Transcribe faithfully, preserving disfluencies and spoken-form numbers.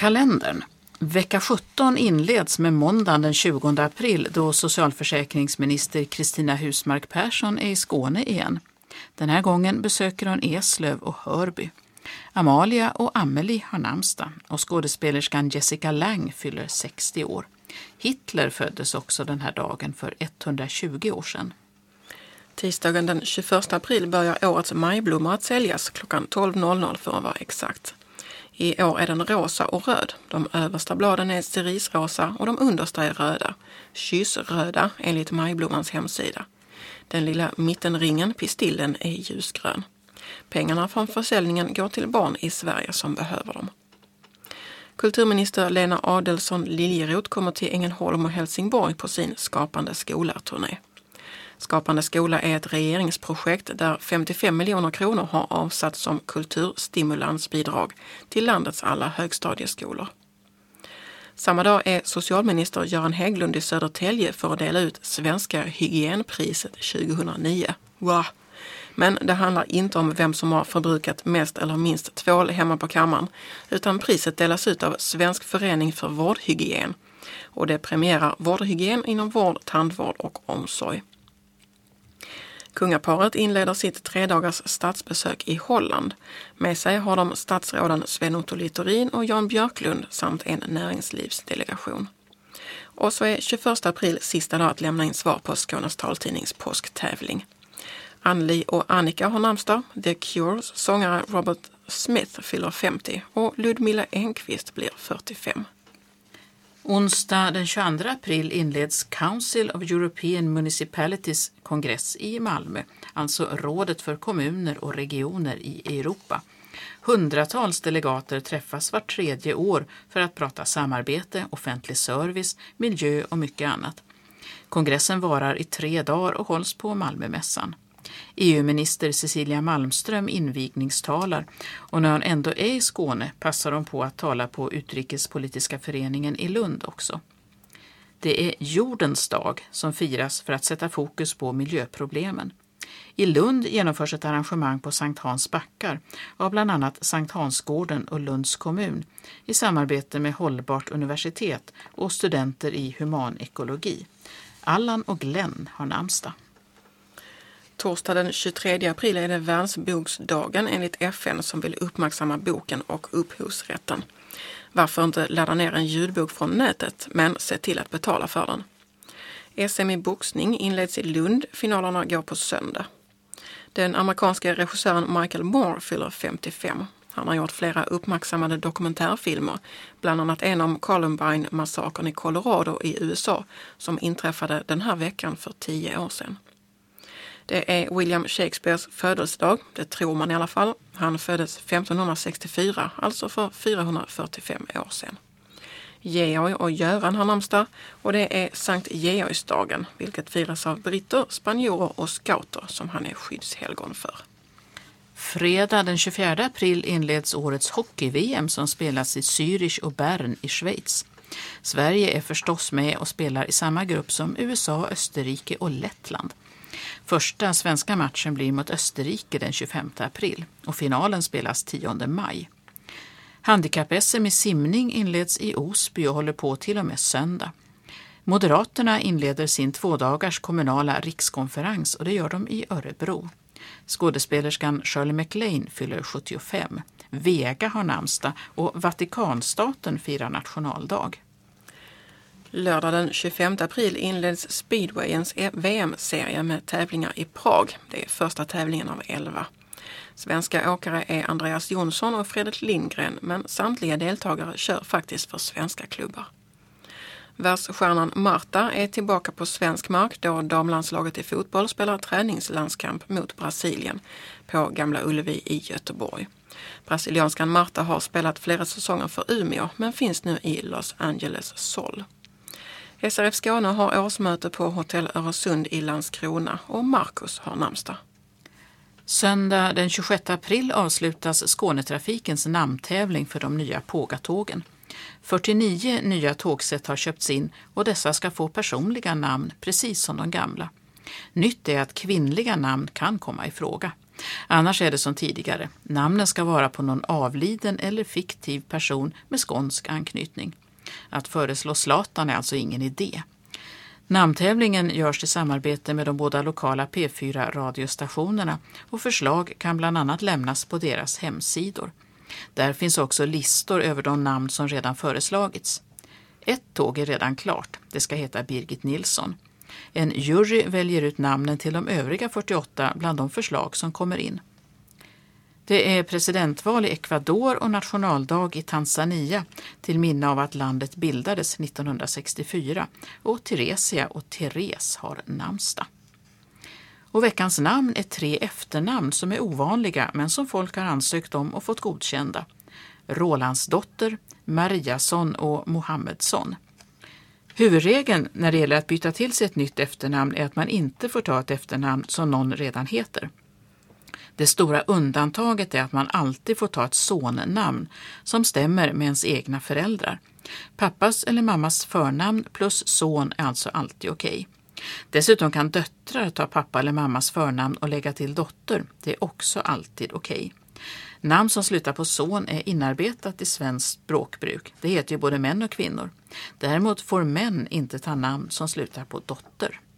Kalendern. Vecka sjutton inleds med måndagen den tjugonde april då socialförsäkringsminister Kristina Husmark Persson är i Skåne igen. Den här gången besöker hon Eslöv och Hörby. Amalia och Amelie har namnsdag och skådespelerskan Jessica Lange fyller sextio år. Hitler föddes också den här dagen för etthundratjugo år sedan. Tisdagen den tjugoförsta april börjar årets majblommor att säljas klockan tolv för att vara exakt. I år är den rosa och röd. De översta bladen är cerisrosa och de understa är röda. Kyssröda enligt majblommans hemsida. Den lilla mittenringen, pistillen, är ljusgrön. Pengarna från försäljningen går till barn i Sverige som behöver dem. Kulturminister Lena Adelsohn Liljeroth kommer till Ängelholm och Helsingborg på sin Skapande skola-turné. Skapande skola är ett regeringsprojekt där femtiofem miljoner kronor har avsatts som kulturstimulansbidrag till landets alla högstadieskolor. Samma dag är socialminister Göran Hägglund i Södertälje för att dela ut Svenska hygienpriset tjugohundranio. Wow! Men det handlar inte om vem som har förbrukat mest eller minst tvål hemma på kammaren, utan priset delas ut av Svensk förening för vårdhygien. Och det premierar vårdhygien inom vård, tandvård och omsorg. Kungaparet inleder sitt tredagars statsbesök i Holland. Med sig har de statsråden Sven Otto Littorin och Jan Björklund samt en näringslivsdelegation. Och så är tjugoförsta april sista dag att lämna in svar på Skånes taltidnings påsktävling. Anneli och Annika har namnsdag, The Cures sångare Robert Smith fyller femtio och Ludmilla Enqvist blir fyrtiofem. Onsdag den tjugoandra april inleds Council of European Municipalities kongress i Malmö, alltså rådet för kommuner och regioner i Europa. Hundratals delegater träffas vart tredje år för att prata samarbete, offentlig service, miljö och mycket annat. Kongressen varar i tre dagar och hålls på Malmömässan. E U-minister Cecilia Malmström invigningstalar och när hon ändå är i Skåne passar hon på att tala på Utrikespolitiska föreningen i Lund också. Det är jordens dag som firas för att sätta fokus på miljöproblemen. I Lund genomförs ett arrangemang på Sankt Hans backar av bland annat Sankt Hansgården och Lunds kommun i samarbete med Hållbart universitet och studenter i humanekologi. Allan och Glenn har namnsdag. Torsdag den tjugotredje april är det världsboksdagen enligt F N som vill uppmärksamma boken och upphovsrätten. Varför inte ladda ner en ljudbok från nätet, men se till att betala för den. S M i boxning inleds i Lund, finalerna går på söndag. Den amerikanska regissören Michael Moore fyller femtiofem. Han har gjort flera uppmärksammade dokumentärfilmer, bland annat en om Columbine-massakern i Colorado i U S A som inträffade den här veckan för tio år sedan. Det är William Shakespeares födelsedag, det tror man i alla fall. Han föddes femtonhundrasextiofyra, alltså för fyrahundrafyrtiofem år sedan. Georg och Göran har namnsdag och det är Sankt Georgsdagen, vilket firas av britter, spanjorer och scouter som han är skyddshelgon för. Fredag den tjugofjärde april inleds årets hockey-V M som spelas i Zürich och Bern i Schweiz. Sverige är förstås med och spelar i samma grupp som U S A, Österrike och Lettland. Första svenska matchen blir mot Österrike den tjugofemte april och finalen spelas tionde maj. Handikapp-S M i simning inleds i Osby och håller på till och med söndag. Moderaterna inleder sin tvådagars kommunala rikskonferens och det gör de i Örebro. Skådespelerskan Shirley MacLaine fyller sjuttiofem. Vega har namnsdag och Vatikanstaten firar nationaldag. Lördag den tjugofemte april inleds Speedwayens V M-serie med tävlingar i Prag. Det är första tävlingen av elva. Svenska åkare är Andreas Jonsson och Fredrik Lindgren, men samtliga deltagare kör faktiskt för svenska klubbar. Världsstjärnan Marta är tillbaka på svensk mark då damlandslaget i fotboll spelar träningslandskamp mot Brasilien på Gamla Ullevi i Göteborg. Brasilianskan Marta har spelat flera säsonger för Umeå men finns nu i Los Angeles Sol. S R F Skåne har årsmöte på Hotell Öresund i Landskrona och Marcus har namnsdag. Söndag den tjugosjätte april avslutas Skånetrafikens namntävling för de nya Pågatågen. fyrtionio nya tågsätt har köpts in och dessa ska få personliga namn precis som de gamla. Nytt är att kvinnliga namn kan komma i fråga. Annars är det som tidigare. Namnen ska vara på någon avliden eller fiktiv person med skånsk anknytning. Att föreslå Zlatan är alltså ingen idé. Namntävlingen görs i samarbete med de båda lokala P fyra-radiostationerna och förslag kan bland annat lämnas på deras hemsidor. Där finns också listor över de namn som redan föreslagits. Ett tåg är redan klart. Det ska heta Birgit Nilsson. En jury väljer ut namnen till de övriga fyrtioåtta bland de förslag som kommer in. Det är presidentval i Ecuador och nationaldag i Tanzania till minne av att landet bildades nittonhundrasextiofyra och Theresia och Therese har namnsdag. Och veckans namn är tre efternamn som är ovanliga men som folk har ansökt om och fått godkända. Rolandsdotter, Mariasson och Mohammedsson. Huvudregeln när det gäller att byta till sig ett nytt efternamn är att man inte får ta ett efternamn som någon redan heter. Det stora undantaget är att man alltid får ta ett sonnamn som stämmer med ens egna föräldrar. Pappas eller mammas förnamn plus son är alltså alltid okej. Dessutom kan döttrar ta pappa eller mammas förnamn och lägga till dotter. Det är också alltid okej. Namn som slutar på son är inarbetat i svenskt språkbruk. Det heter ju både män och kvinnor. Däremot får män inte ta namn som slutar på dotter.